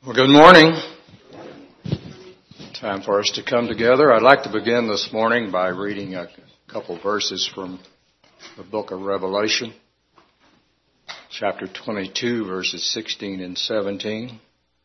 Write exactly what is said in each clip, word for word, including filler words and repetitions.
Well, good morning. Time for us to come together. I'd like to begin this morning by reading a couple verses from the book of Revelation, chapter twenty-two, verses sixteen and seventeen.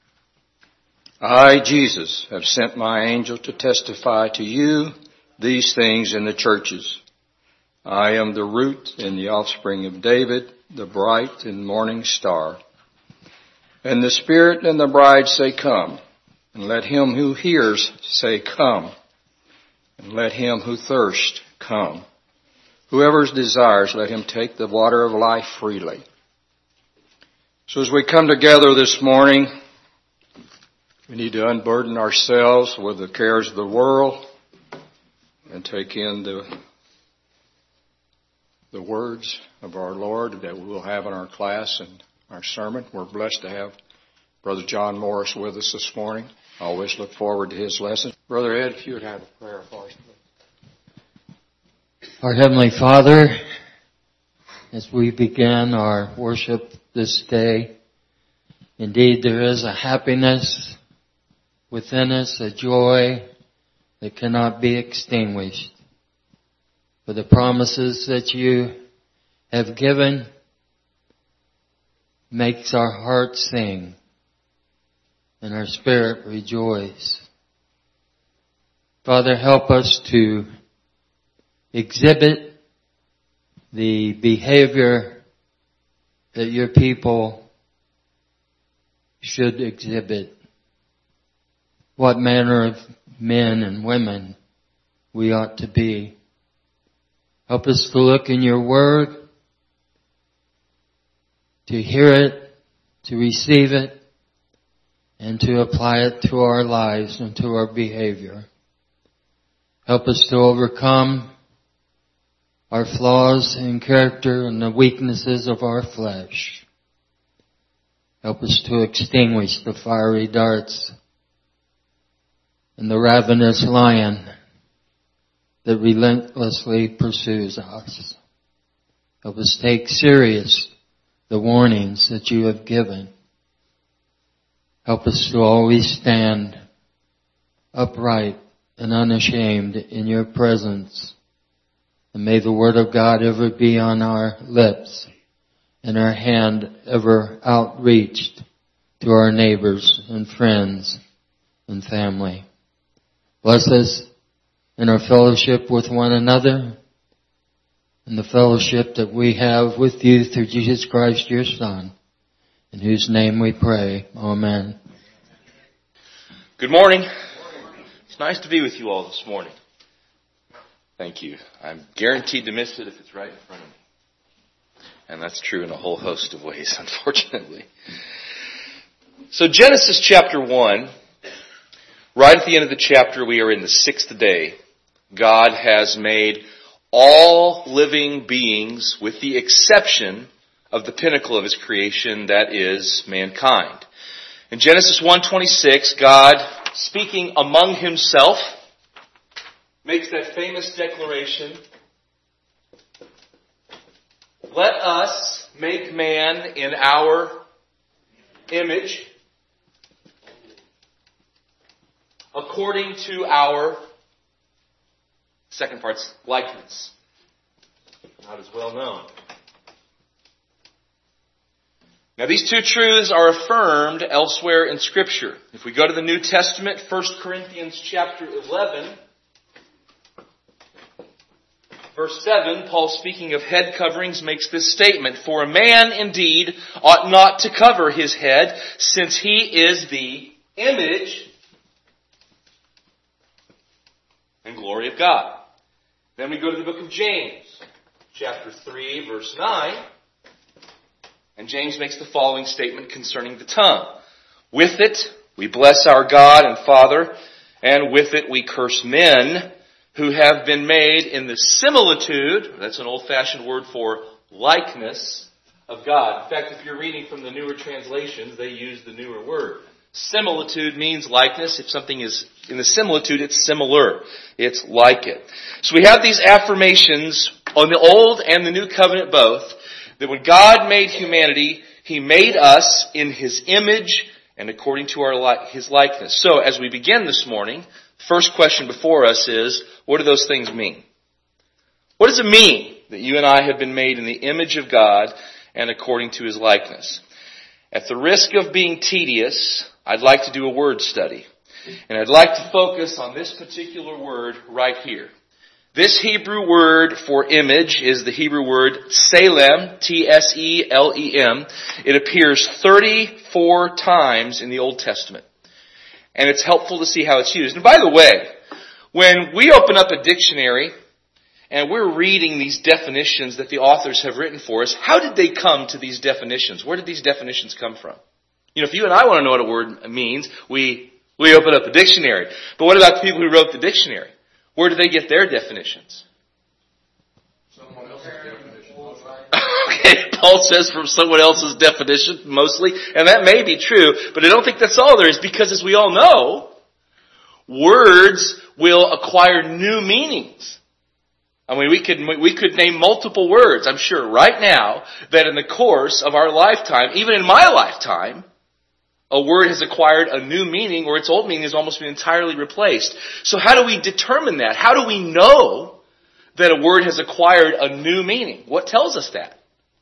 I, Jesus, have sent my angel to testify to you these things in the churches. I am the root and the offspring of David, the bright and morning star. And the Spirit and the bride say, come. And let him who hears say, come. And let him who thirsts come. Whoever desires, let him take the water of life freely. So as we come together this morning, we need to unburden ourselves with the cares of the world and take in the, the words of our Lord that we will have in our class and our sermon. We're blessed to have Brother John Morris with us this morning. I always look forward to his lesson. Brother Ed, if you would have a prayer for us, please. Our Heavenly Father, as we begin our worship this day, indeed there is a happiness within us, a joy that cannot be extinguished. For the promises that you have given makes our heart sing and our spirit rejoice. Father, help us to exhibit the behavior that your people should exhibit. What manner of men and women we ought to be. Help us to look in your word, to hear it, to receive it, and to apply it to our lives and to our behavior. Help us to overcome our flaws in character and the weaknesses of our flesh. Help us to extinguish the fiery darts and the ravenous lion that relentlessly pursues us. Help us take serious the warnings that you have given. Help us to always stand upright and unashamed in your presence. And may the word of God ever be on our lips and our hand ever outreached to our neighbors and friends and family. Bless us in our fellowship with one another and the fellowship that we have with you through Jesus Christ, your Son, in whose name we pray. Amen. Good morning. It's nice to be with you all this morning. Thank you. I'm guaranteed to miss it if it's right in front of me. And that's true in a whole host of ways, unfortunately. So Genesis chapter one, right at the end of the chapter, we are in the sixth day. God has made all living beings with the exception of the pinnacle of his creation, that is mankind. In Genesis one twenty-six, God, speaking among himself, makes that famous declaration, let us make man in our image, according to our, second part's likeness. Not as well known. Now these two truths are affirmed elsewhere in Scripture. If we go to the New Testament, First Corinthians chapter eleven, verse seven, Paul, speaking of head coverings, makes this statement, for a man indeed ought not to cover his head, since he is the image and glory of God. Then we go to the book of James, chapter three, verse nine. And James makes the following statement concerning the tongue. With it we bless our God and Father, and with it we curse men who have been made in the similitude, that's an old-fashioned word for likeness, of God. In fact, if you're reading from the newer translations, they use the newer word. Similitude means likeness. If something is in the similitude, it's similar. It's like it. So we have these affirmations on the Old and the New Covenant both, that when God made humanity, He made us in His image and according to our li- His likeness. So, as we begin this morning, the first question before us is, what do those things mean? What does it mean that you and I have been made in the image of God and according to His likeness? At the risk of being tedious, I'd like to do a word study. And I'd like to focus on this particular word right here. This Hebrew word for image is the Hebrew word Tselem, T S E L E M. It appears thirty-four times in the Old Testament. And it's helpful to see how it's used. And by the way, when we open up a dictionary and we're reading these definitions that the authors have written for us, how did they come to these definitions? Where did these definitions come from? You know, if you and I want to know what a word means, we, we open up the dictionary. But what about the people who wrote the dictionary? Where do they get their definitions? Someone else's definition. Okay, Paul says from someone else's definition, mostly. And that may be true, but I don't think that's all there is, because as we all know, words will acquire new meanings. I mean, we could, we could name multiple words, I'm sure, right now, that in the course of our lifetime, even in my lifetime, a word has acquired a new meaning, or its old meaning has almost been entirely replaced. So how do we determine that? How do we know that a word has acquired a new meaning? What tells us that?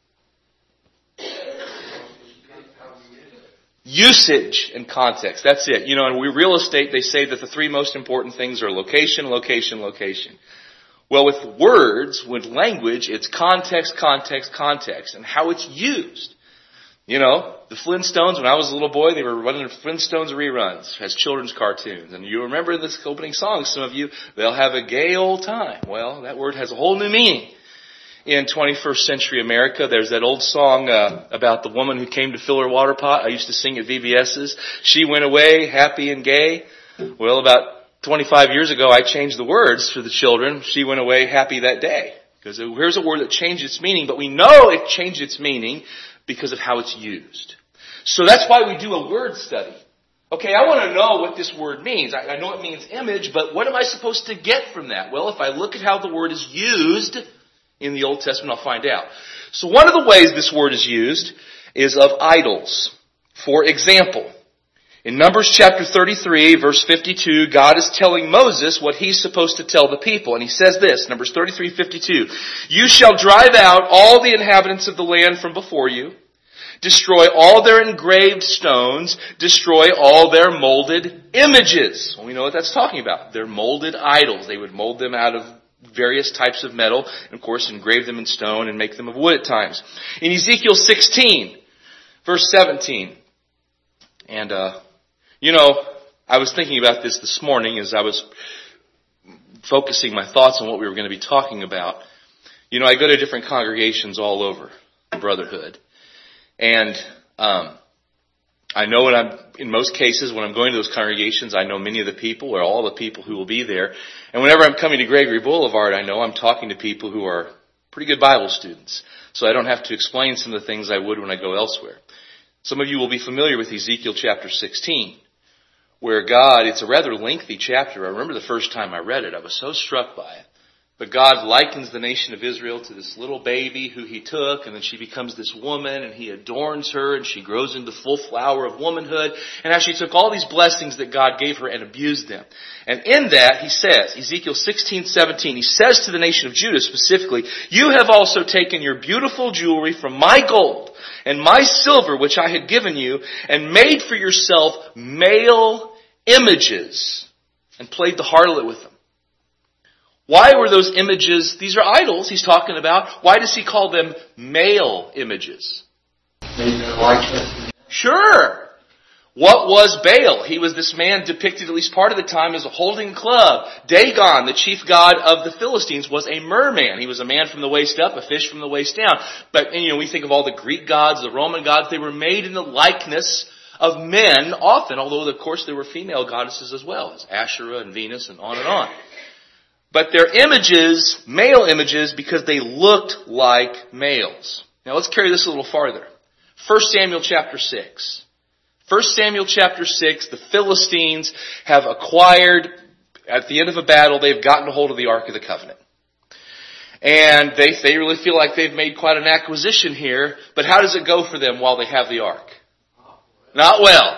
Usage and context. That's it. You know, in real estate, they say that the three most important things are location, location, location. Well, with words, with language, it's context, context, context, and how it's used. You know, the Flintstones, when I was a little boy, they were running Flintstones reruns as children's cartoons. And you remember this opening song, some of you, they'll have a gay old time. Well, that word has a whole new meaning. In twenty-first century America, there's that old song uh, about the woman who came to fill her water pot. I used to sing at V B S's. She went away happy and gay. Well, about twenty-five years ago, I changed the words for the children. She went away happy that day. Because here's a word that changed its meaning, but we know it changed its meaning because of how it's used. So that's why we do a word study. Okay, I want to know what this word means. I, I know it means image, but what am I supposed to get from that? Well, if I look at how the word is used in the Old Testament, I'll find out. So one of the ways this word is used is of idols. For example, in Numbers chapter thirty-three, verse fifty-two, God is telling Moses what he's supposed to tell the people. And he says this, Numbers thirty-three fifty-two, "You shall drive out all the inhabitants of the land from before you, destroy all their engraved stones, destroy all their molded images." Well, we know what that's talking about. They're molded idols. They would mold them out of various types of metal, and of course engrave them in stone and make them of wood at times. In Ezekiel sixteen, verse seventeen, and uh You know, I was thinking about this this morning as I was focusing my thoughts on what we were going to be talking about. You know, I go to different congregations all over the Brotherhood. And um, I know when I'm, in most cases, when I'm going to those congregations, I know many of the people or all the people who will be there. And whenever I'm coming to Gregory Boulevard, I know I'm talking to people who are pretty good Bible students. So I don't have to explain some of the things I would when I go elsewhere. Some of you will be familiar with Ezekiel chapter sixteen. Where God, it's a rather lengthy chapter. I remember the first time I read it, I was so struck by it. But God likens the nation of Israel to this little baby who he took, and then she becomes this woman, and he adorns her, and she grows into the full flower of womanhood. And how she took all these blessings that God gave her and abused them. And in that, he says, Ezekiel sixteen seventeen, he says to the nation of Judah specifically, "You have also taken your beautiful jewelry from my gold and my silver, which I had given you, and made for yourself male images, and played the harlot with them." Why were those images, these are idols he's talking about, why does he call them male images? Sure. What was Baal? He was this man depicted at least part of the time as a holding club. Dagon, the chief god of the Philistines, was a merman. He was a man from the waist up, a fish from the waist down. But, and, you know, we think of all the Greek gods, the Roman gods, they were made in the likeness of men often, although of course there were female goddesses as well, as Asherah and Venus and on and on. But they're images, male images, because they looked like males. Now let's carry this a little farther. First Samuel chapter six. First Samuel chapter six, the Philistines have acquired, at the end of a battle, they've gotten a hold of the Ark of the Covenant. And they, they really feel like they've made quite an acquisition here, but how does it go for them while they have the Ark? Not well.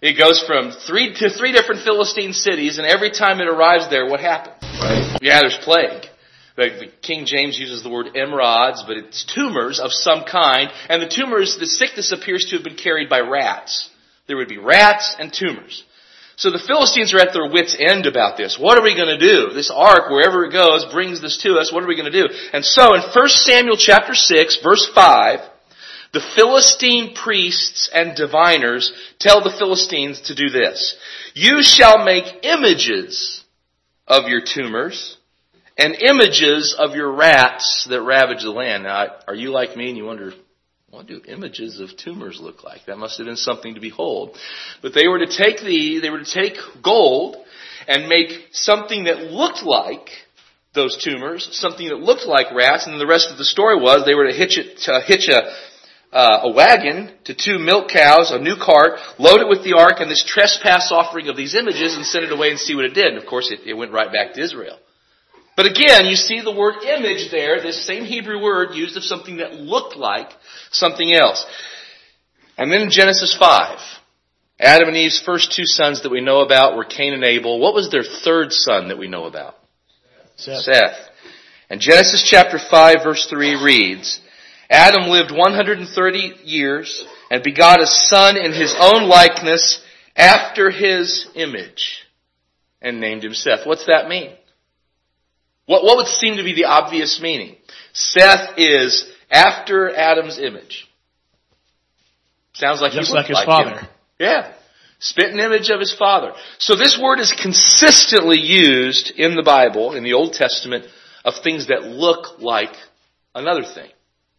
It goes from three to three different Philistine cities, and every time it arrives there, what happens? Right. Yeah, there's plague. The King James uses the word emerods, but it's tumors of some kind. And the tumors, the sickness appears to have been carried by rats. There would be rats and tumors. So the Philistines are at their wits' end about this. What are we going to do? This ark, wherever it goes, brings this to us. What are we going to do? And so in First Samuel chapter six, verse five, the Philistine priests and diviners tell the Philistines to do this. You shall make images of your tumors and images of your rats that ravage the land. Now, are you like me and you wonder, what do images of tumors look like? That must have been something to behold. But they were to take the, they were to take gold and make something that looked like those tumors, something that looked like rats, and then the rest of the story was they were to hitch it, to hitch a, uh, a wagon to two milk cows, a new cart, load it with the ark and this trespass offering of these images and send it away and see what it did. And of course it, it went right back to Israel. But again, you see the word image there, this same Hebrew word used of something that looked like something else. And then in Genesis five, Adam and Eve's first two sons that we know about were Cain and Abel. What was their third son that we know about? Seth. Seth. And Genesis chapter five verse three reads, Adam lived one hundred thirty years and begot a son in his own likeness after his image and named him Seth. What's that mean? What, what would seem to be the obvious meaning? Seth is after Adam's image. Sounds like just he like his like father. Him. Yeah. Spitting image of his father. So this word is consistently used in the Bible, in the Old Testament, of things that look like another thing.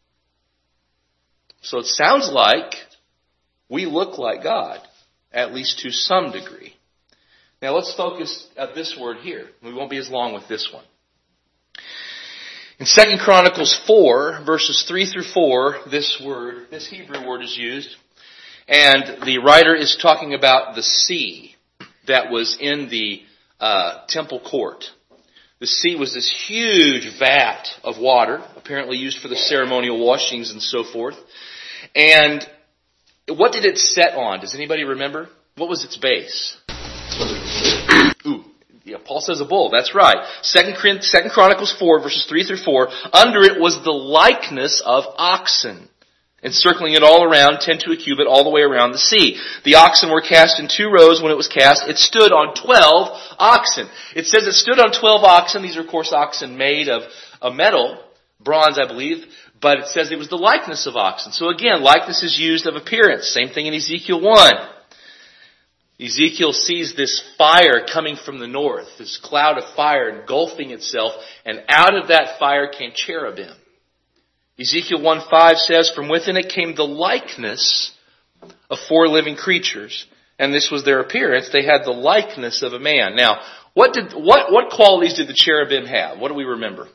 So it sounds like we look like God, at least to some degree. Now let's focus at this word here. We won't be as long with this one. In Second Chronicles four, verses three through four, this word, this Hebrew word is used. And the writer is talking about the sea that was in the uh, temple court. The sea was this huge vat of water, apparently used for the ceremonial washings and so forth. And what did it set on? Does anybody remember? What was its base? Ooh. Yeah, Paul says a bull. That's right. Second Chronicles four, verses three through four. Under it was the likeness of oxen, encircling it all around, ten to a cubit, all the way around the sea. The oxen were cast in two rows. When it was cast, it stood on twelve oxen. It says it stood on twelve oxen. These are, of course, oxen made of a metal, bronze, I believe. But it says it was the likeness of oxen. So again, likeness is used of appearance. Same thing in Ezekiel one. Ezekiel sees this fire coming from the north, this cloud of fire engulfing itself, and out of that fire came cherubim. Ezekiel one five says, from within it came the likeness of four living creatures, and this was their appearance. They had the likeness of a man. Now, what did what what qualities did the cherubim have? What do we remember?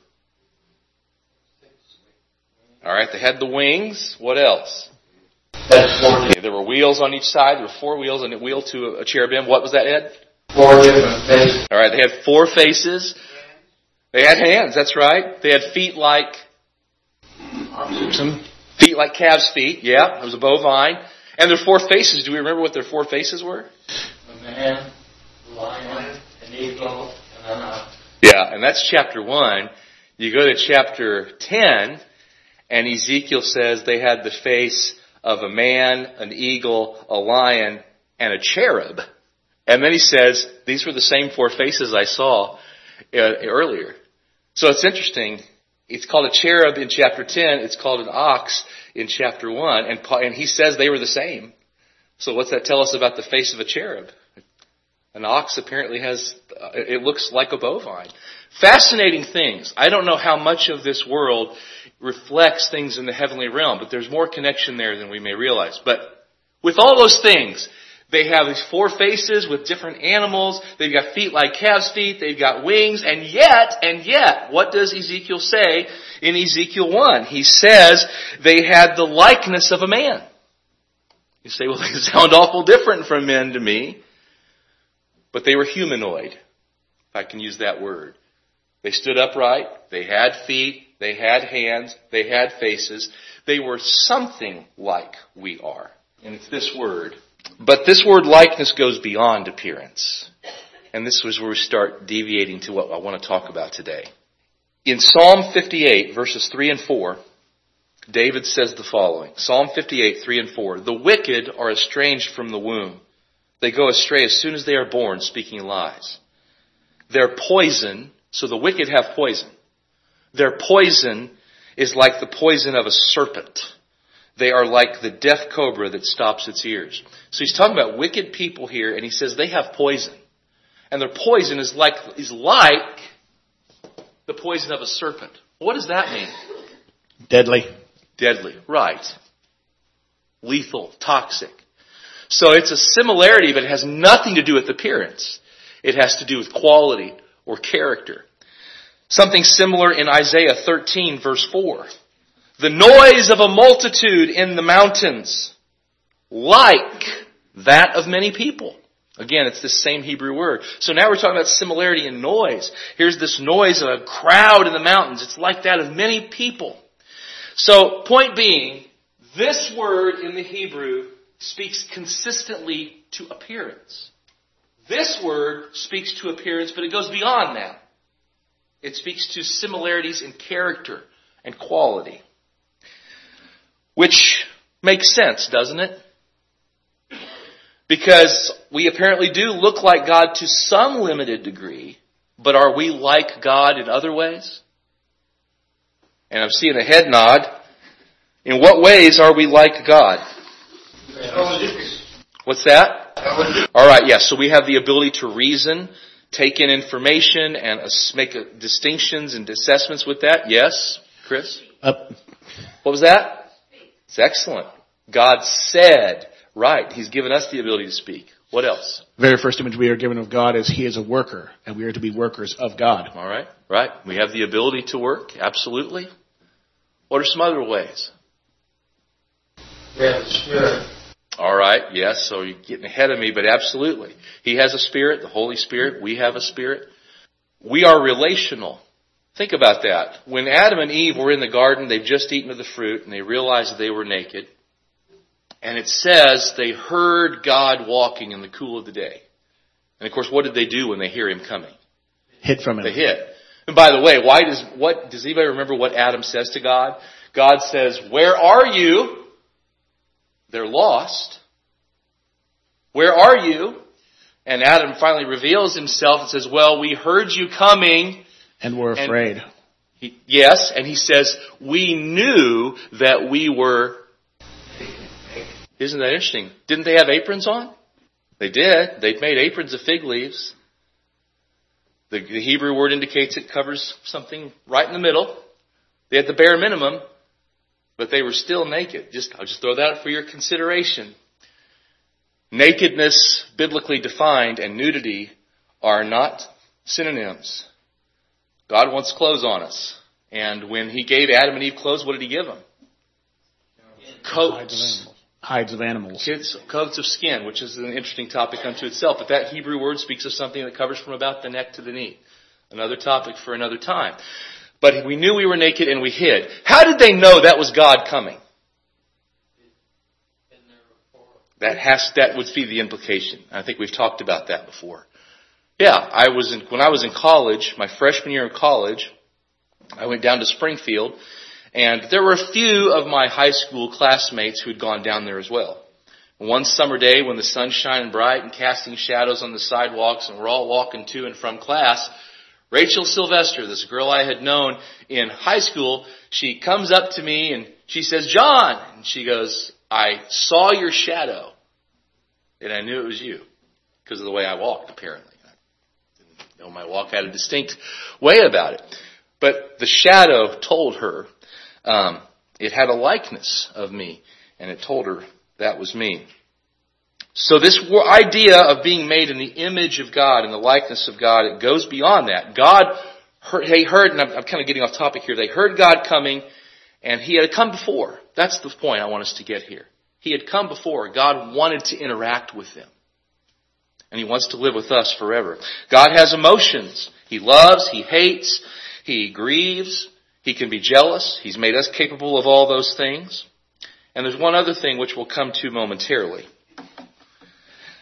All right, they had the wings. What else? Okay, there were wheels on each side. There were four wheels and a wheel to a cherubim. What was that, Ed? Four different faces. All right, they had four faces. They had hands, that's right. They had feet like oxen. Feet like calves' feet. Yeah, it was a bovine. And their four faces. Do we remember what their four faces were? A man, a lion, an eagle, and an ox. Yeah, and that's chapter one. You go to chapter ten, and Ezekiel says they had the face of a man, an eagle, a lion, and a cherub. And then he says, these were the same four faces I saw uh, earlier. So it's interesting. It's called a cherub in chapter ten. It's called an ox in chapter one. And, and he says they were the same. So what's that tell us about the face of a cherub? An ox apparently has, uh, it looks like a bovine. Fascinating things. I don't know how much of this world reflects things in the heavenly realm, but there's more connection there than we may realize. But with all those things, they have these four faces with different animals. They've got feet like calves' feet. They've got wings. And yet, and yet, what does Ezekiel say in Ezekiel one? He says they had the likeness of a man. You say, well, they sound awful different from men to me. But they were humanoid, if I can use that word. They stood upright. They had feet. They had hands. They had faces. They were something like we are. And it's this word, But this word likeness goes beyond appearance. And this is where we start deviating to what I want to talk about today. In Psalm fifty-eight, verses three and four, David says the following. Psalm fifty-eight, three and four. The wicked are estranged from the womb. They go astray as soon as they are born, speaking lies. Their poison, so the wicked have poison. Their poison is like the poison of a serpent. They are like the deaf cobra that stops its ears. So he's talking about wicked people here, and he says they have poison. And their poison is like, is like the poison of a serpent. What does that mean? Deadly. Deadly, right. Lethal, toxic. So it's a similarity, but it has nothing to do with appearance. It has to do with quality or character. Something similar in Isaiah thirteen, verse four. The noise of a multitude in the mountains, like that of many people. Again, it's the same Hebrew word. So now we're talking about similarity in noise. Here's this noise of a crowd in the mountains. It's like that of many people. So, point being, this word in the Hebrew speaks consistently to appearance. This word speaks to appearance, but it goes beyond that. It speaks to similarities in character and quality. Which makes sense, doesn't it? Because we apparently do look like God to some limited degree, but are we like God in other ways? And I'm seeing a head nod. In what ways are we like God? What's that? All right, yes. So we have the ability to reason, take in information, and make distinctions and assessments with that. Yes, Chris? Up. What was that? It's excellent. God said, right. He's given us the ability to speak. What else? The very first image we are given of God is He is a worker, and we are to be workers of God. All right, right. We have the ability to work, absolutely. What are some other ways? We have the Spirit. All right, yes, so you're getting ahead of me, but absolutely. He has a spirit, the Holy Spirit. We have a spirit. We are relational. Think about that. When Adam and Eve were in the garden, they've just eaten of the fruit, and they realized they were naked. And it says they heard God walking in the cool of the day. And of course, what did they do when they hear Him coming? Hid from Him. They hid. And by the way, why does what does anybody remember what Adam says to God? God says, "Where are you?" They're lost. Where are you? And Adam finally reveals himself and says, well, we heard you coming. And we're afraid. And he, yes, and he says, we knew that we were... Isn't that interesting? Didn't they have aprons on? They did. They'd made aprons of fig leaves. The, the Hebrew word indicates it covers something right in the middle. They had the bare minimum. But they were still naked. Just, I'll just throw that out for your consideration. Nakedness, biblically defined, and nudity are not synonyms. God wants clothes on us. And when He gave Adam and Eve clothes, what did He give them? Coats. Hides of animals. Kids, coats of skin, which is an interesting topic unto itself. But that Hebrew word speaks of something that covers from about the neck to the knee. Another topic for another time. But we knew we were naked and we hid. How did they know that was God coming? That has that would be the implication. I think we've talked about that before. Yeah, I was in, when I was in college, my freshman year of college, I went down to Springfield, and there were a few of my high school classmates who had gone down there as well. One summer day when the sun's shining bright and casting shadows on the sidewalks, and we're all walking to and from class, Rachel Sylvester, this girl I had known in high school, she comes up to me and she says, John, and she goes, I saw your shadow, and I knew it was you because of the way I walked, apparently. I didn't know my walk had a distinct way about it. But the shadow told her, um, it had a likeness of me, and it told her that was me. So this idea of being made in the image of God and the likeness of God, it goes beyond that. God, heard, they heard, and I'm, I'm kind of getting off topic here, they heard God coming, and He had come before. That's the point I want us to get here. He had come before. God wanted to interact with them. And He wants to live with us forever. God has emotions. He loves, He hates, He grieves, He can be jealous. He's made us capable of all those things. And there's one other thing which we'll come to momentarily.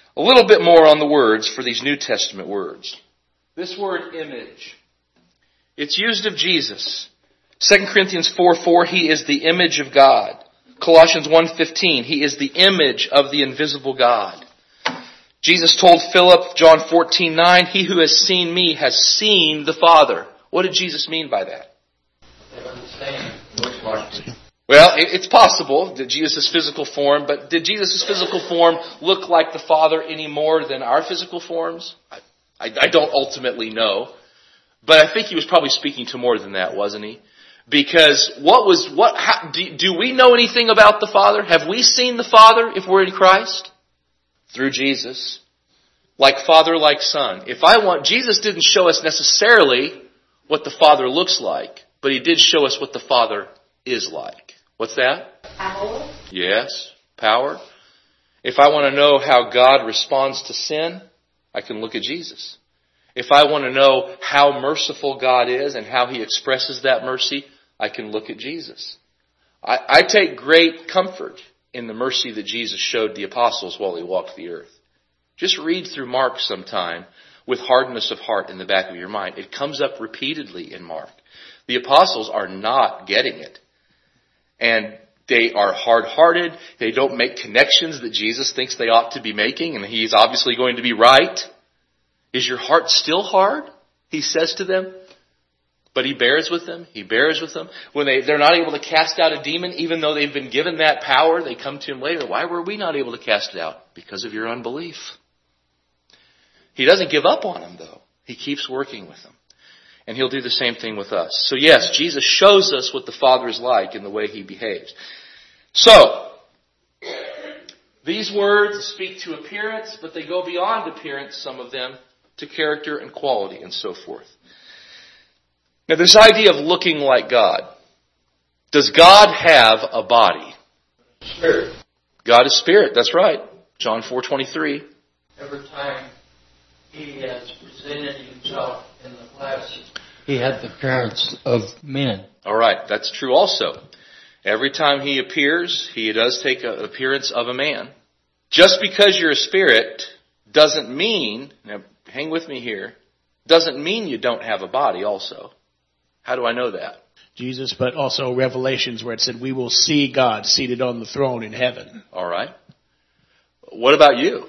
A little bit more on the words for these New Testament words. This word image. It's used of Jesus. Second Corinthians four four, He is the image of God. Colossians one fifteen, He is the image of the invisible God. Jesus told Philip, John fourteen nine, He who has seen me has seen the Father. What did Jesus mean by that? Well, it's possible that Jesus' physical form, but did Jesus' physical form look like the Father any more than our physical forms? I, I, I don't ultimately know. But I think he was probably speaking to more than that, wasn't he? Because what was, what, how, do, do we know anything about the Father? Have we seen the Father if we're in Christ? Through Jesus. Like Father, like Son. If I want, Jesus didn't show us necessarily what the Father looks like, but He did show us what the Father is like. What's that? Power. Yes, power. If I want to know how God responds to sin, I can look at Jesus. If I want to know how merciful God is and how He expresses that mercy, I can look at Jesus. I, I take great comfort in the mercy that Jesus showed the apostles while He walked the earth. Just read through Mark sometime with hardness of heart in the back of your mind. It comes up repeatedly in Mark. The apostles are not getting it. And they are hard-hearted. They don't make connections that Jesus thinks they ought to be making, and He's obviously going to be right. Is your heart still hard? He says to them. But He bears with them. He bears with them. When they, they're not able to cast out a demon, even though they've been given that power, they come to Him later. Why were we not able to cast it out? Because of your unbelief. He doesn't give up on them, though. He keeps working with them. And He'll do the same thing with us. So yes, Jesus shows us what the Father is like in the way He behaves. So, these words speak to appearance, but they go beyond appearance, some of them, to character and quality and so forth. Now this idea of looking like God. Does God have a body? Spirit. God is spirit, that's right. John four twenty-three. Every time He has presented Himself in the flesh, He had the appearance of men. All right, that's true also. Every time He appears, He does take an appearance of a man. Just because you're a spirit doesn't mean, now hang with me here, doesn't mean you don't have a body also. How do I know that? Jesus, but also Revelations where it said we will see God seated on the throne in heaven. All right. What about you?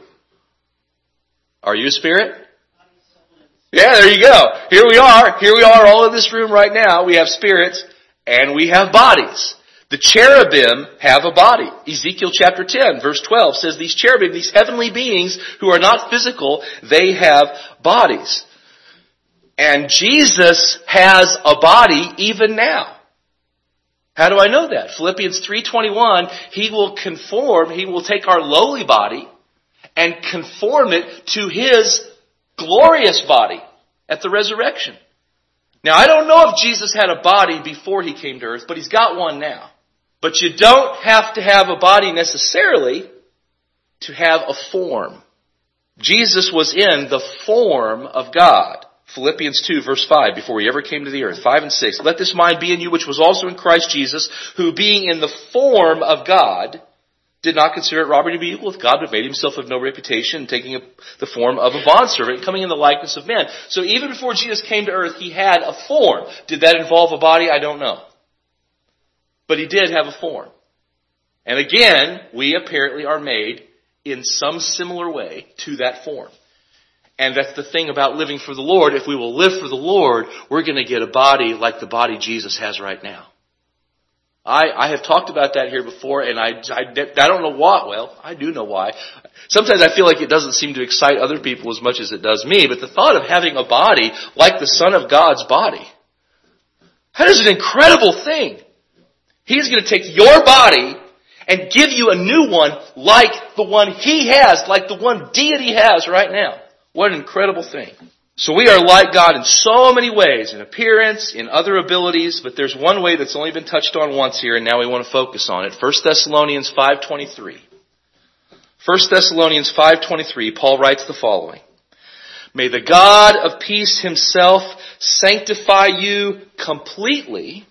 Are you a spirit? Yeah, there you go. Here we are. Here we are all in this room right now. We have spirits and we have bodies. The cherubim have a body. Ezekiel chapter ten, verse twelve says these cherubim, these heavenly beings who are not physical, they have bodies. And Jesus has a body even now. How do I know that? Philippians three twenty-one, He will conform, He will take our lowly body and conform it to His glorious body at the resurrection. Now, I don't know if Jesus had a body before He came to earth, but He's got one now. But you don't have to have a body necessarily to have a form. Jesus was in the form of God. Philippians two, verse five, before He ever came to the earth. five and six. Let this mind be in you, which was also in Christ Jesus, who being in the form of God, did not consider it robbery to be equal with God, but made Himself of no reputation, taking the form of a bondservant, coming in the likeness of man. So even before Jesus came to earth, He had a form. Did that involve a body? I don't know. But He did have a form. And again, we apparently are made in some similar way to that form. And that's the thing about living for the Lord. If we will live for the Lord, we're going to get a body like the body Jesus has right now. I, I have talked about that here before, and I, I, I don't know why. Well, I do know why. Sometimes I feel like it doesn't seem to excite other people as much as it does me, but the thought of having a body like the Son of God's body, that is an incredible thing. He's going to take your body and give you a new one like the one He has, like the one deity has right now. What an incredible thing. So we are like God in so many ways, in appearance, in other abilities, but there's one way that's only been touched on once here, and now we want to focus on it. First Thessalonians five twenty-three. First Thessalonians five twenty-three, Paul writes the following. May the God of peace Himself sanctify you completely,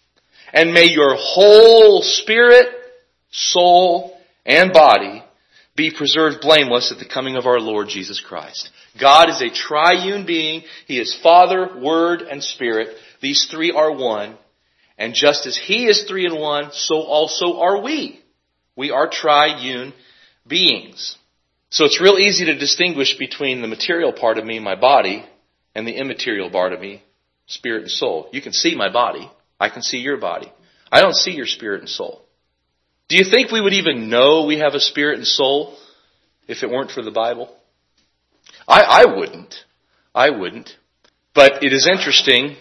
and may your whole spirit, soul, and body be preserved blameless at the coming of our Lord Jesus Christ. God is a triune being. He is Father, Word, and Spirit. These three are one. And just as He is three in one, so also are we. We are triune beings. So it's real easy to distinguish between the material part of me, my body, and the immaterial part of me, spirit and soul. You can see my body. I can see your body. I don't see your spirit and soul. Do you think we would even know we have a spirit and soul if it weren't for the Bible? I, I wouldn't. I wouldn't. But it is interesting.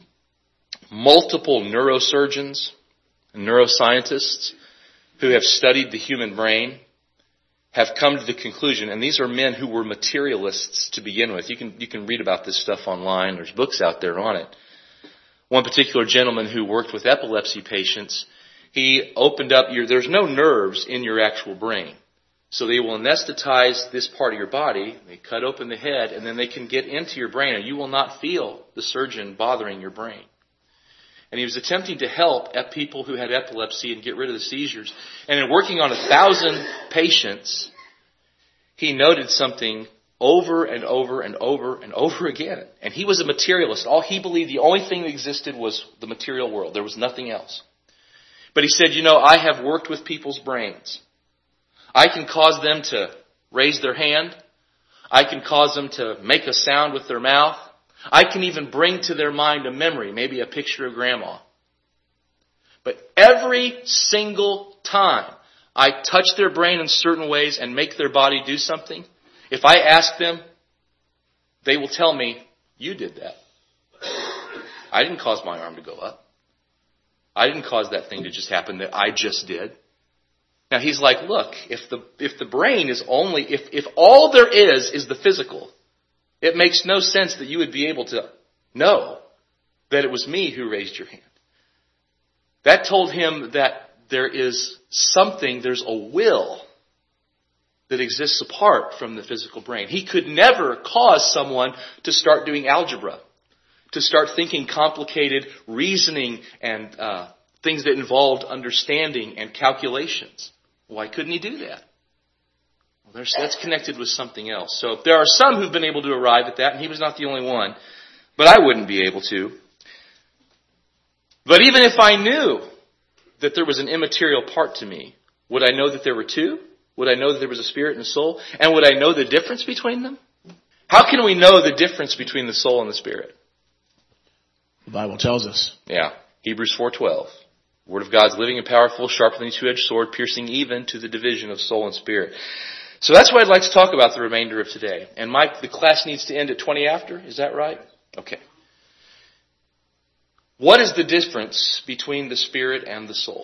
Multiple neurosurgeons and neuroscientists who have studied the human brain have come to the conclusion, and these are men who were materialists to begin with. You can, you can read about this stuff online. There's books out there on it. One particular gentleman who worked with epilepsy patients, he opened up your, there's no nerves in your actual brain. So they will anesthetize this part of your body, they cut open the head, and then they can get into your brain, and you will not feel the surgeon bothering your brain. And he was attempting to help at people who had epilepsy and get rid of the seizures. And in working on a thousand patients, he noted something over and over and over and over again. And he was a materialist. All he believed, the only thing that existed was the material world. There was nothing else. But he said, you know, I have worked with people's brains. I can cause them to raise their hand. I can cause them to make a sound with their mouth. I can even bring to their mind a memory, maybe a picture of grandma. But every single time I touch their brain in certain ways and make their body do something, if I ask them, they will tell me, you did that. I didn't cause my arm to go up. I didn't cause that thing to just happen that I just did. Now he's like, look, if the if the brain is only, if, if all there is is the physical, it makes no sense that you would be able to know that it was me who raised your hand. That told him that there is something, there's a will that exists apart from the physical brain. He could never cause someone to start doing algebra, to start thinking complicated reasoning and uh, things that involved understanding and calculations. Why couldn't he do that? Well, that's connected with something else. So there are some who've been able to arrive at that, and he was not the only one. But I wouldn't be able to. But even if I knew that there was an immaterial part to me, would I know that there were two? Would I know that there was a spirit and a soul? And would I know the difference between them? How can we know the difference between the soul and the spirit? The Bible tells us. Yeah. Hebrews four twelve. The Word of God is living and powerful, sharper than a two-edged sword, piercing even to the division of soul and spirit. So that's what I'd like to talk about the remainder of today. And Mike, the class needs to end at twenty after. Is that right? Okay. What is the difference between the spirit and the soul?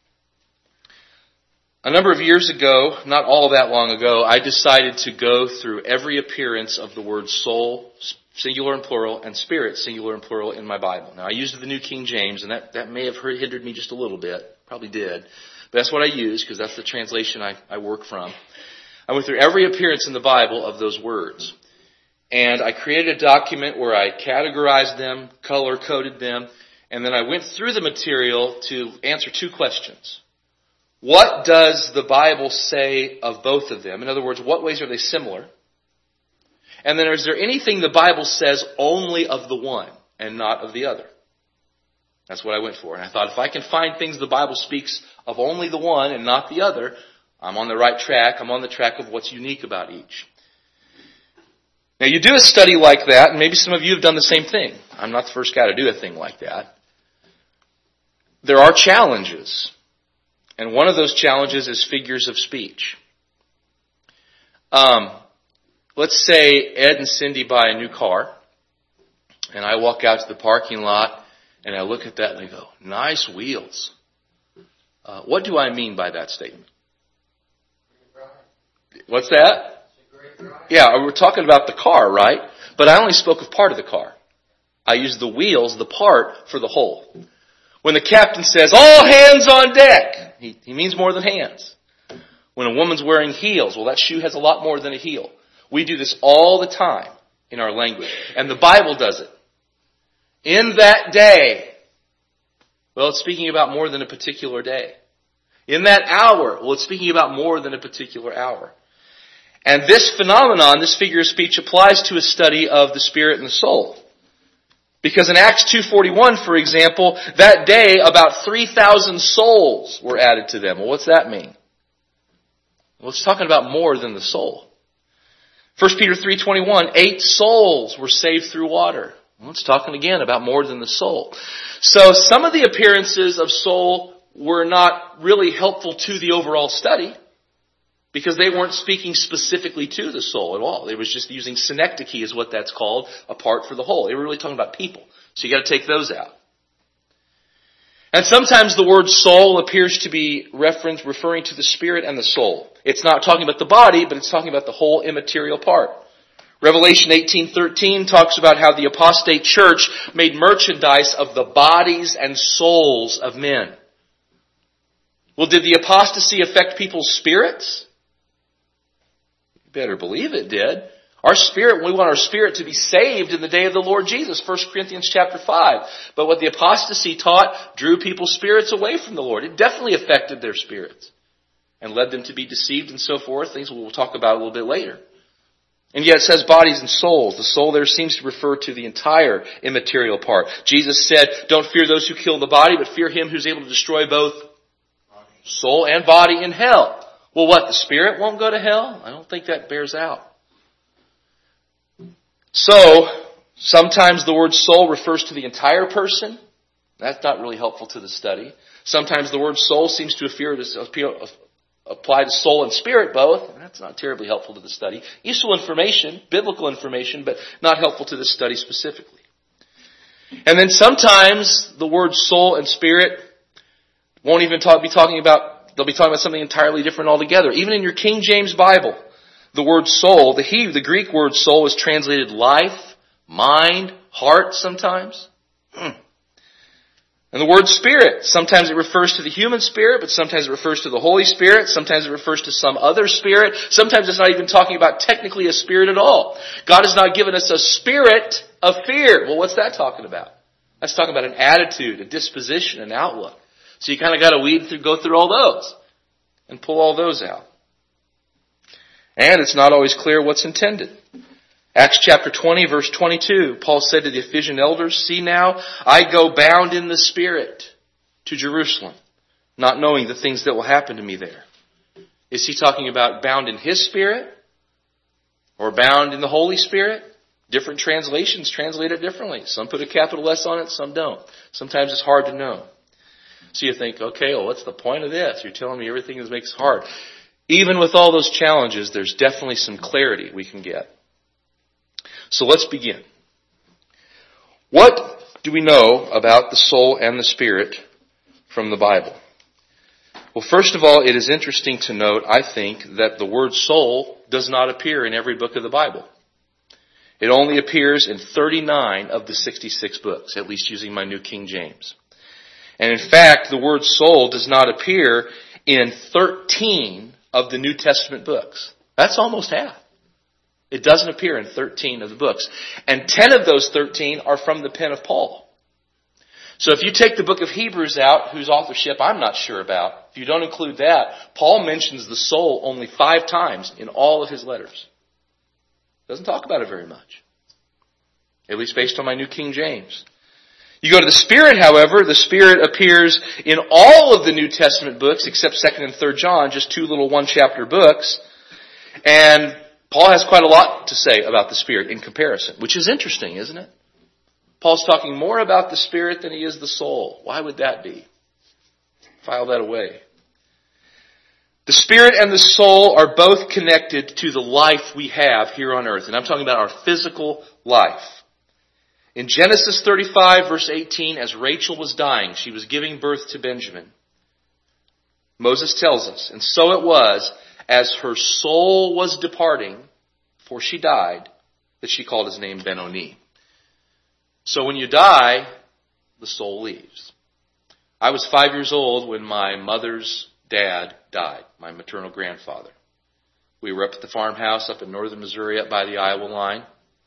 A number of years ago, not all that long ago, I decided to go through every appearance of the word soul, singular and plural, and spirit, singular and plural, in my Bible. Now, I used the New King James, and that, that may have hindered me just a little bit. Probably did. But that's what I use, because that's the translation I, I work from. I went through every appearance in the Bible of those words. And I created a document where I categorized them, color-coded them, and then I went through the material to answer two questions. What does the Bible say of both of them? In other words, what ways are they similar? And then is there anything the Bible says only of the one and not of the other? That's what I went for. And I thought if I can find things the Bible speaks of only the one and not the other, I'm on the right track. I'm on the track of what's unique about each. Now you do a study like that, and maybe some of you have done the same thing. I'm not the first guy to do a thing like that. There are challenges. And one of those challenges is figures of speech. Um, let's say Ed and Cindy buy a new car, and I walk out to the parking lot, and I look at that and I go, nice wheels. Uh, what do I mean by that statement? What's that? Yeah, we're talking about the car, right? But I only spoke of part of the car. I used the wheels, the part, for the whole. When the captain says, all hands on deck, he, he means more than hands. When a woman's wearing heels, well, that shoe has a lot more than a heel. We do this all the time in our language. And the Bible does it. In that day, well, it's speaking about more than a particular day. In that hour. Well, it's speaking about more than a particular hour. And this phenomenon, this figure of speech, applies to a study of the spirit and the soul. Because in Acts two forty-one, for example, that day about three thousand souls were added to them. Well, what's that mean? Well, it's talking about more than the soul. First Peter three twenty-one, eight souls were saved through water. Well, it's talking again about more than the soul. So some of the appearances of soul were not really helpful to the overall study because they weren't speaking specifically to the soul at all. They was just using synecdoche is what that's called, apart for the whole. They were really talking about people. So you got to take those out. And sometimes the word soul appears to be reference referring to the spirit and the soul. It's not talking about the body, but it's talking about the whole immaterial part. Revelation eighteen thirteen talks about how the apostate church made merchandise of the bodies and souls of men. Well, did the apostasy affect people's spirits? You better believe it did. Our spirit, we want our spirit to be saved in the day of the Lord Jesus, First Corinthians chapter five. But what the apostasy taught drew people's spirits away from the Lord. It definitely affected their spirits and led them to be deceived and so forth, things we'll talk about a little bit later. And yet it says bodies and souls. The soul there seems to refer to the entire immaterial part. Jesus said, don't fear those who kill the body, but fear him who's able to destroy both soul and body in hell. Well, what, the spirit won't go to hell? I don't think that bears out. So, sometimes the word soul refers to the entire person. That's not really helpful to the study. Sometimes the word soul seems to appear to apply to soul and spirit both. That's not terribly helpful to the study. Useful information, biblical information, but not helpful to the study specifically. And then sometimes the word soul and spirit won't even talk, be talking about, they'll be talking about something entirely different altogether. Even in your King James Bible, the word soul, the Hebrew, the Greek word soul is translated life, mind, heart sometimes. Hmm. And the word spirit, sometimes it refers to the human spirit, but sometimes it refers to the Holy Spirit. Sometimes it refers to some other spirit. Sometimes it's not even talking about technically a spirit at all. God has not given us a spirit of fear. Well, what's that talking about? That's talking about an attitude, a disposition, an outlook. So you kind of got to weed through, go through all those and pull all those out. And it's not always clear what's intended. Acts chapter twenty, verse twenty-two, Paul said to the Ephesian elders, see now, I go bound in the Spirit to Jerusalem, not knowing the things that will happen to me there. Is he talking about bound in his Spirit? Or bound in the Holy Spirit? Different translations translate it differently. Some put a capital S on it, some don't. Sometimes it's hard to know. So you think, okay, well, what's the point of this? You're telling me everything that makes it hard. Even with all those challenges, there's definitely some clarity we can get. So let's begin. What do we know about the soul and the spirit from the Bible? Well, first of all, it is interesting to note, I think, that the word soul does not appear in every book of the Bible. It only appears in thirty-nine of the sixty-six books, at least using my New King James. And in fact, the word soul does not appear in thirteen of the New Testament books. That's almost half. It doesn't appear in thirteen of the books. And ten of those thirteen are from the pen of Paul. So if you take the book of Hebrews out, whose authorship I'm not sure about, if you don't include that, Paul mentions the soul only five times in all of his letters. Doesn't talk about it very much. At least based on my New King James. You go to the Spirit, however, the Spirit appears in all of the New Testament books except second and third John, just two little one-chapter books. And Paul has quite a lot to say about the Spirit in comparison, which is interesting, isn't it? Paul's talking more about the Spirit than he is the soul. Why would that be? File that away. The Spirit and the soul are both connected to the life we have here on earth. And I'm talking about our physical life. In Genesis thirty-five, verse eighteen, as Rachel was dying, she was giving birth to Benjamin. Moses tells us, and so it was, as her soul was departing, before she died, that she called his name Ben-Oni. So when you die, the soul leaves. I was five years old when my mother's dad died, my maternal grandfather. We were up at the farmhouse up in northern Missouri, up by the Iowa line.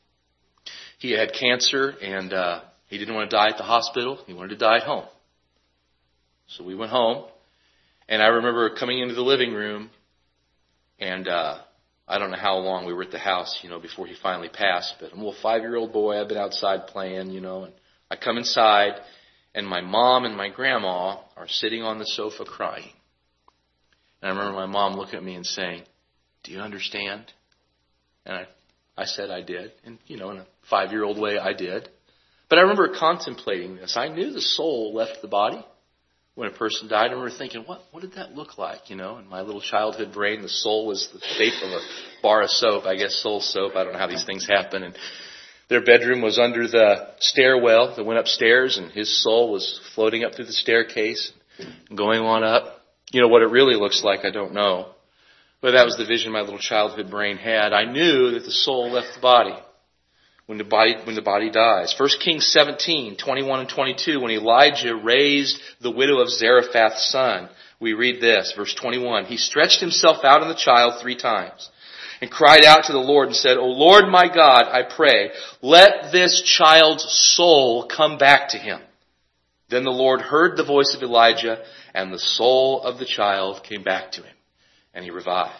He had cancer, and uh, he didn't want to die at the hospital. He wanted to die at home. So we went home. And I remember coming into the living room, and uh, I don't know how long we were at the house, you know, before he finally passed. But I'm a little five-year-old boy. I've been outside playing, you know. And I come inside, and my mom and my grandma are sitting on the sofa crying. And I remember my mom looking at me and saying, "Do you understand?" And I, I said I did. And, you know, in a five-year-old way, I did. But I remember contemplating this. I knew the soul left the body when a person died. I remember thinking, what, what did that look like? You know, in my little childhood brain, the soul was the shape of a bar of soap. I guess soul soap. I don't know how these things happen. And their bedroom was under the stairwell that went upstairs, and his soul was floating up through the staircase and going on up. You know, what it really looks like, I don't know. But that was the vision my little childhood brain had. I knew that the soul left the body when the body, when the body dies. First Kings seventeen, twenty-one and twenty-two, when Elijah raised the widow of Zarephath's son, we read this, verse twenty-one. He stretched himself out on the child three times and cried out to the Lord and said, "O Lord my God, I pray, let this child's soul come back to him." Then the Lord heard the voice of Elijah, and the soul of the child came back to him, and he revived.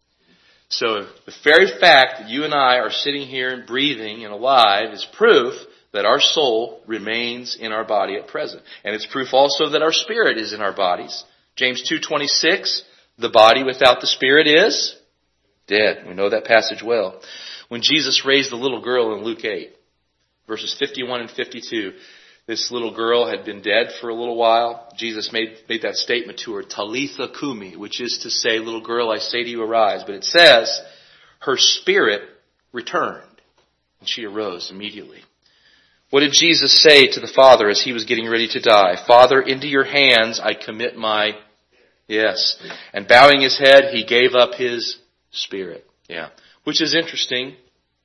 So the very fact that you and I are sitting here and breathing and alive is proof that our soul remains in our body at present. And it's proof also that our spirit is in our bodies. James two twenty-six, the body without the spirit is dead. We know that passage well. When Jesus raised the little girl in Luke eight, verses fifty-one and fifty-two, this little girl had been dead for a little while. Jesus made, made that statement to her, Talitha Kumi, which is to say, little girl, I say to you, arise. But it says, her spirit returned, and she arose immediately. What did Jesus say to the Father as he was getting ready to die? Father, into your hands I commit my, yes. And bowing his head, he gave up his spirit. Yeah. Which is interesting,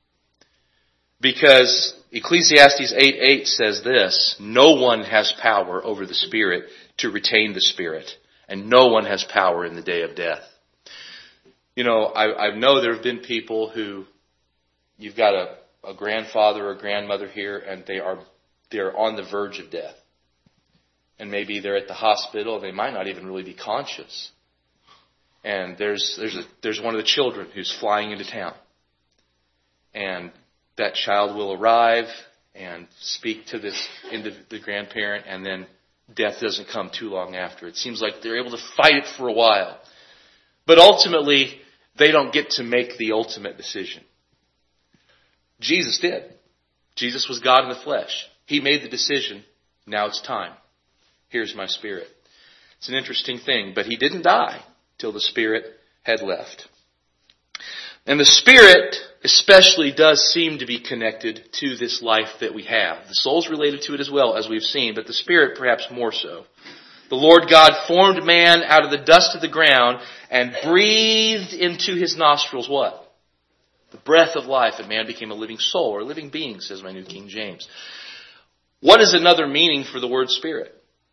because Ecclesiastes eight eight says this, no one has power over the spirit to retain the spirit, and no one has power in the day of death. You know, I, I know there have been people who, you've got a, a grandfather or grandmother here, and they are they're on the verge of death. And maybe they're at the hospital, they might not even really be conscious. And there's there's a, there's one of the children who's flying into town. And that child will arrive and speak to this into the grandparent, and then death doesn't come too long after. It seems like they're able to fight it for a while. But ultimately, they don't get to make the ultimate decision. Jesus did. Jesus was God in the flesh. He made the decision. Now it's time. Here's my spirit. It's an interesting thing, but he didn't die till the spirit had left. And the spirit especially does seem to be connected to this life that we have. The soul's related to it as well, as we've seen, but the spirit perhaps more so. The Lord God formed man out of the dust of the ground and breathed into his nostrils what? The breath of life, and man became a living soul, or a living being, says my New King James. What is another meaning for the word spirit?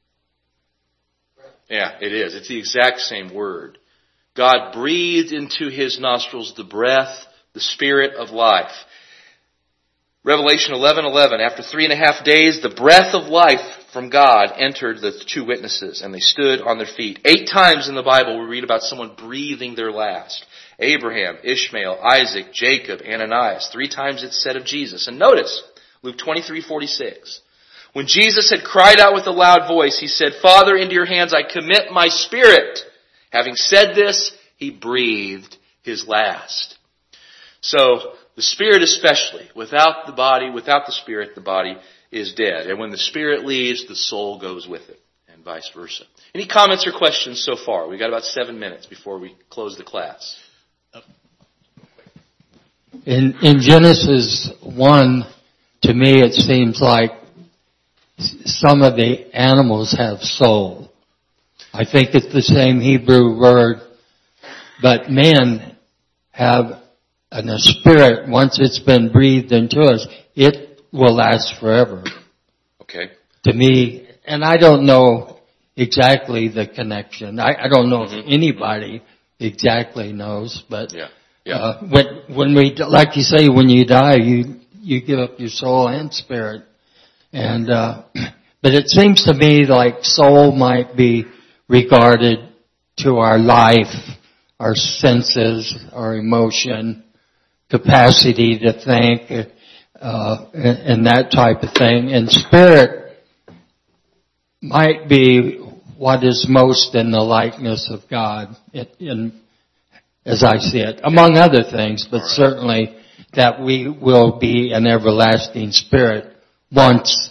Yeah, it is. It's the exact same word. God breathed into his nostrils the breath, the spirit of life. Revelation eleven eleven, after three and a half days, the breath of life from God entered the two witnesses, and they stood on their feet. Eight times in the Bible we read about someone breathing their last. Abraham, Ishmael, Isaac, Jacob, Ananias. Three times it's said of Jesus. And notice, Luke twenty-three forty-six. When Jesus had cried out with a loud voice, he said, Father, into your hands I commit my spirit. Having said this, he breathed his last. So, the spirit especially, without the body, without the spirit, the body is dead. And when the spirit leaves, the soul goes with it, and vice versa. Any comments or questions so far? We've got about seven minutes before we close the class. In, in Genesis one, to me it seems like some of the animals have soul. I think it's the same Hebrew word, but men have and a spirit, once it's been breathed into us, it will last forever. Okay. To me, and I don't know exactly the connection. I, I don't know mm-hmm. if anybody exactly knows, but yeah. Yeah. Uh, when when we, like you say, when you die, you you give up your soul and spirit, and uh, but it seems to me like soul might be regarded to our life, our senses, our emotion, capacity to think, uh, and, and that type of thing. And spirit might be what is most in the likeness of God, in, in, as I see it, among other things, but certainly that we will be an everlasting spirit once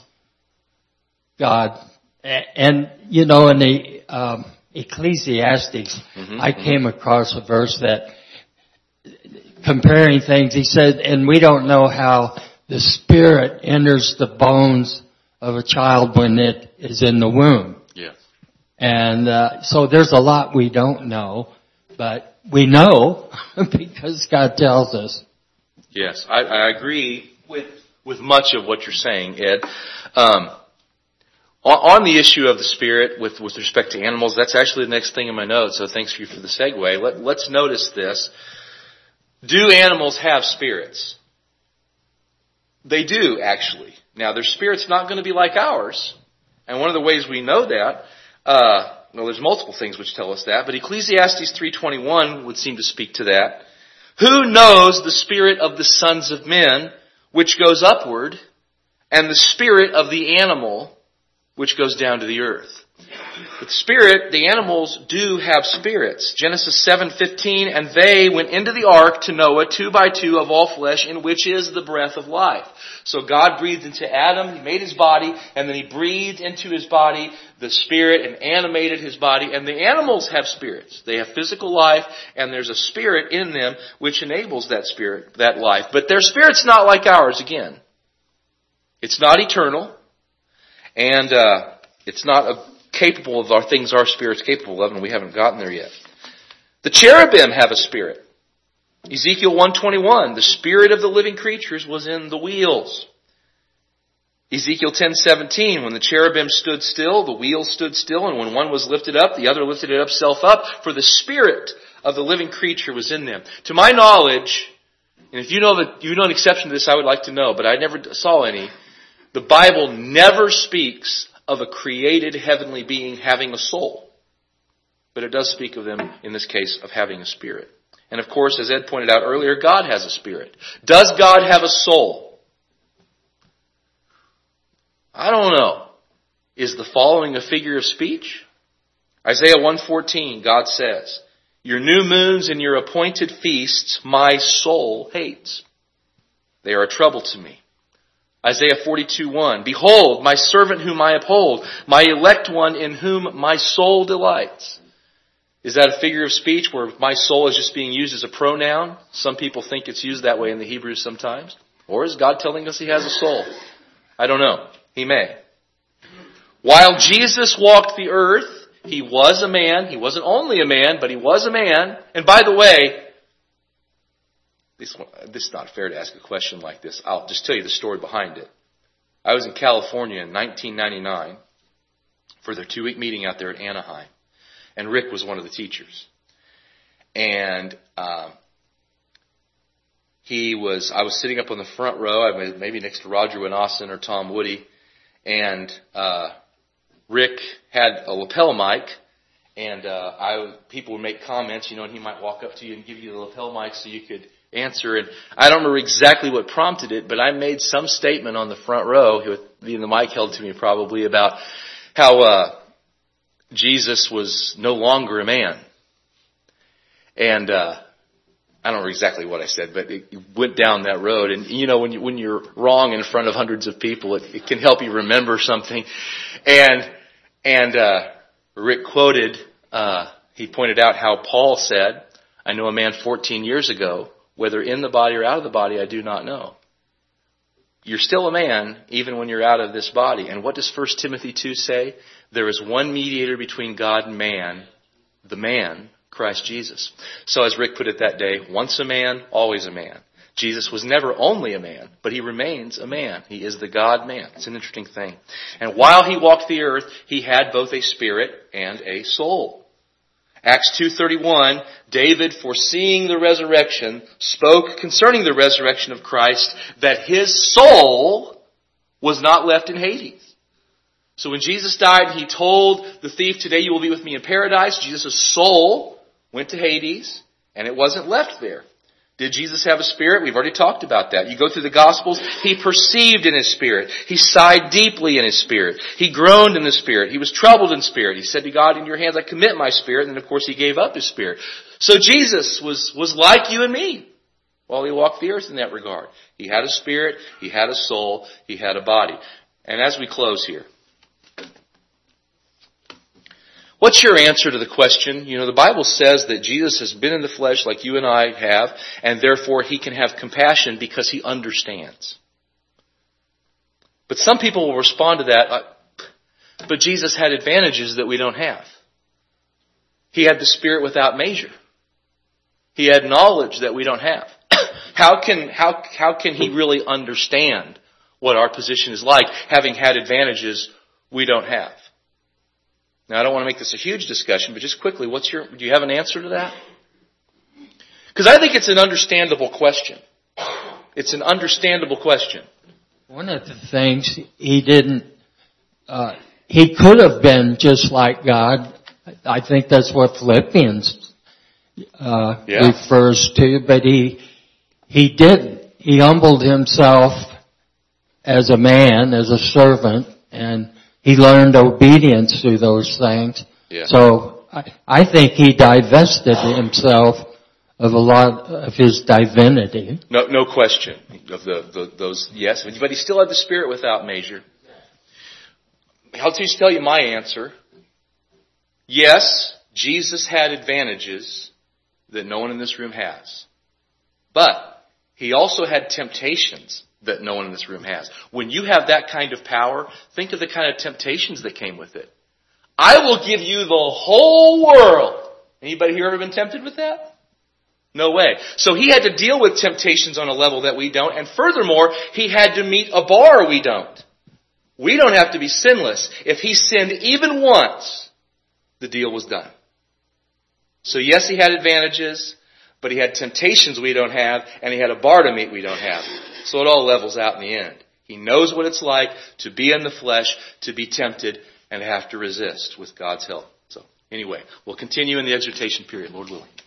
God, and you know, in the um, Ecclesiastes, mm-hmm, I came mm-hmm. across a verse that comparing things, he said, and we don't know how the spirit enters the bones of a child when it is in the womb. Yes. And uh, so there's a lot we don't know, but we know because God tells us. Yes, I, I agree with with much of what you're saying, Ed. Um, on, on the issue of the spirit with, with respect to animals, that's actually the next thing in my notes, so thanks you for the segue. Let, let's notice this. Do animals have spirits? They do, actually. Now, their spirit's not going to be like ours, and one of the ways we know that, uh, well, there's multiple things which tell us that, but Ecclesiastes three twenty-one would seem to speak to that. Who knows the spirit of the sons of men, which goes upward, and the spirit of the animal, which goes down to the earth? But spirit, the animals do have spirits. Genesis seven fifteen, and they went into the ark to Noah, two by two of all flesh, in which is the breath of life. So God breathed into Adam, He made his body, and then He breathed into his body the spirit and animated his body. And the animals have spirits. They have physical life, and there's a spirit in them which enables that spirit, that life. But their spirit's not like ours again. It's not eternal, and uh, it's not a capable of our things our spirit's capable of, and we haven't gotten there yet. The cherubim have a spirit. Ezekiel one twenty-one, the spirit of the living creatures was in the wheels. Ezekiel ten seventeen, when the cherubim stood still, the wheels stood still, and when one was lifted up, the other lifted itself up, for the spirit of the living creature was in them. To my knowledge, and if you know that you know an exception to this, I would like to know, but I never saw any, the Bible never speaks of a created heavenly being having a soul. But it does speak of them, in this case, of having a spirit. And of course, as Ed pointed out earlier, God has a spirit. Does God have a soul? I don't know. Is the following a figure of speech? Isaiah one fourteen, God says, your new moons and your appointed feasts my soul hates. They are a trouble to me. Isaiah forty-two one, behold, my servant whom I uphold, my elect one in whom my soul delights. Is that a figure of speech where my soul is just being used as a pronoun? Some people think it's used that way in the Hebrew sometimes. Or is God telling us He has a soul? I don't know. He may. While Jesus walked the earth, He was a man. He wasn't only a man, but He was a man. And by the way, This, this is not fair to ask a question like this. I'll just tell you the story behind it. I was in California in nineteen ninety-nine for their two-week meeting out there at Anaheim. And Rick was one of the teachers. And um, he was, I was sitting up on the front row, I was maybe next to Roger Winassen or Tom Woody. And uh, Rick had a lapel mic. And uh, I, people would make comments, you know, and he might walk up to you and give you the lapel mic so you could answer. And I don't remember exactly what prompted it, but I made some statement on the front row, with the mic held to me probably, about how uh, Jesus was no longer a man. And uh, I don't remember exactly what I said, but it went down that road. And you know, when you when you're wrong in front of hundreds of people, it, it can help you remember something. And and uh, Rick quoted. Uh, he pointed out how Paul said, "I know a man fourteen years ago. Whether in the body or out of the body, I do not know." You're still a man, even when you're out of this body. And what does First Timothy two say? There is one mediator between God and man, the man, Christ Jesus. So as Rick put it that day, once a man, always a man. Jesus was never only a man, but He remains a man. He is the God-man. It's an interesting thing. And while He walked the earth, He had both a spirit and a soul. Acts two thirty-one, David, foreseeing the resurrection, spoke concerning the resurrection of Christ, that His soul was not left in Hades. So when Jesus died, he told the thief, today you will be with me in paradise. Jesus' soul went to Hades, and it wasn't left there. Did Jesus have a spirit? We've already talked about that. You go through the Gospels, he perceived in his spirit. He sighed deeply in his spirit. He groaned in the spirit. He was troubled in spirit. He said to God, in your hands I commit my spirit. And then of course he gave up his spirit. So Jesus was, was like you and me while he walked the earth in that regard. He had a spirit, he had a soul, he had a body. And as we close here, what's your answer to the question? You know, the Bible says that Jesus has been in the flesh like you and I have, and therefore he can have compassion because he understands. But some people will respond to that, uh, but Jesus had advantages that we don't have. He had the Spirit without measure. He had knowledge that we don't have. How can, how, how can he really understand what our position is like, having had advantages we don't have? Now, I don't want to make this a huge discussion, but just quickly, what's your, do you have an answer to that? Because I think it's an understandable question. It's an understandable question. One of the things he didn't, uh, he could have been just like God. I think that's what Philippians uh, yeah. refers to, but he he didn't. He humbled himself as a man, as a servant, and he learned obedience through those things. Yeah. So I, I think he divested himself of a lot of his divinity. No, no question of the, the those. Yes, but he still had the Spirit without measure. I'll just tell you my answer. Yes, Jesus had advantages that no one in this room has, but he also had temptations that no one in this room has. When you have that kind of power, think of the kind of temptations that came with it. I will give you the whole world. Anybody here ever been tempted with that? No way. So he had to deal with temptations on a level that we don't. And furthermore, he had to meet a bar we don't. We don't have to be sinless. If he sinned even once, the deal was done. So yes, he had advantages, but he had temptations we don't have, and he had a bar to meet we don't have. So it all levels out in the end. He knows what it's like to be in the flesh, to be tempted, and have to resist with God's help. So anyway, we'll continue in the exhortation period, Lord willing.